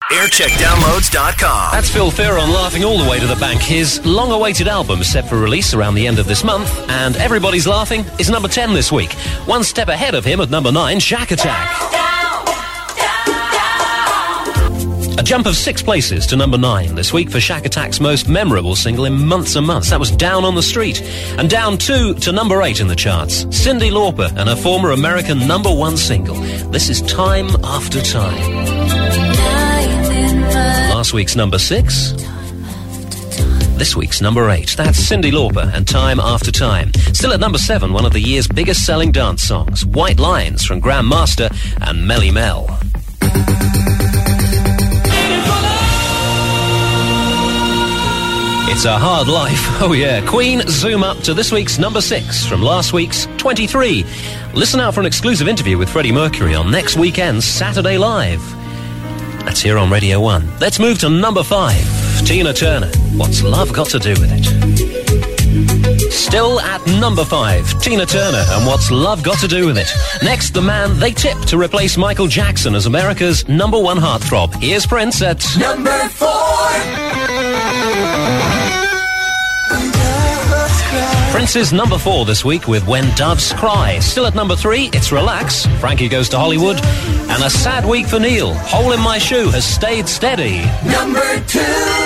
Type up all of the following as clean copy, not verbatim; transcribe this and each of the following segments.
aircheckdownloads.com. That's Phil Fearon laughing all the way to the bank. His long-awaited album is set for release around the end of this month, and Everybody's Laughing is number 10 this week. One step ahead of him at number 9, Shack Attack. A jump of 6 places to number 9 this week for Shack Attack's most memorable single in months and months. That was Down on the Street. And down 2 to number 8 in the charts, Cyndi Lauper and her former American number 1 single. This is Time After Time. Last week's number 6. This week's number 8. That's Cyndi Lauper and Time After Time. Still at number 7, one of the year's biggest selling dance songs, White Lines from Grandmaster and Melly Mel. It's a hard life. Oh yeah. Queen zoom up to this week's number 6 from last week's 23. Listen out for an exclusive interview with Freddie Mercury on next weekend's Saturday Live. That's here on Radio 1. Let's move to number 5. Tina Turner. What's Love Got to Do with It? Still at number 5. Tina Turner and What's Love Got to Do with It? Next, the man they tip to replace Michael Jackson as America's number 1 heartthrob. Here's Prince at number 4. Prince's number 4 this week with When Doves Cry. Still at number 3, it's Relax, Frankie Goes to Hollywood. And a sad week for Neil. Hole in My Shoe has stayed steady. Number 2.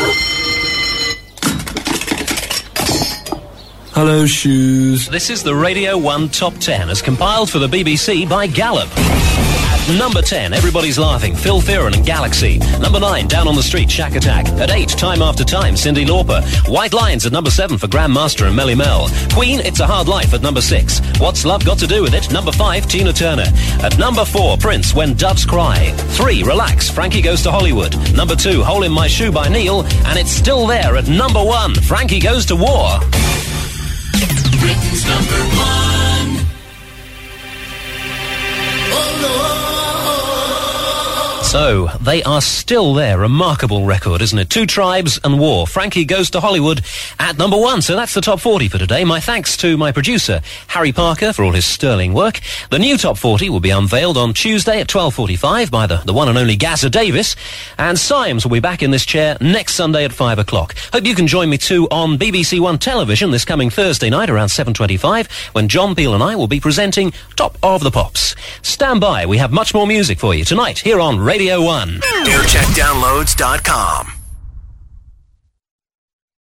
Hello, shoes. This is the Radio 1 Top 10 as compiled for the BBC by Gallup. At number 10, Everybody's Laughing, Phil Fearon and Galaxy. Number 9, Down on the Street, Shack Attack. At 8, Time After Time, Cyndi Lauper. White Lines at number 7 for Grandmaster and Melly Mel. Queen, It's a Hard Life at number 6. What's Love Got to Do with It? Number 5, Tina Turner. At number 4, Prince, When Doves Cry. 3, Relax, Frankie Goes to Hollywood. Number 2, Hole in My Shoe by Neil. And it's still there at number 1, Frankie Goes to War. Britain's number 1. Oh no. So, they are still there. Remarkable record, isn't it? 2 Tribes and War. Frankie Goes to Hollywood at number 1. So that's the top 40 for today. My thanks to my producer, Harry Parker, for all his sterling work. The new top 40 will be unveiled on Tuesday at 12:45 by the one and only Gazza Davis. And Symes will be back in this chair next Sunday at 5 o'clock. Hope you can join me too on BBC One Television this coming Thursday night around 7:25 when John Peel and I will be presenting Top of the Pops. Stand by. We have much more music for you tonight here on Radio 1. aircheckdownloads.com.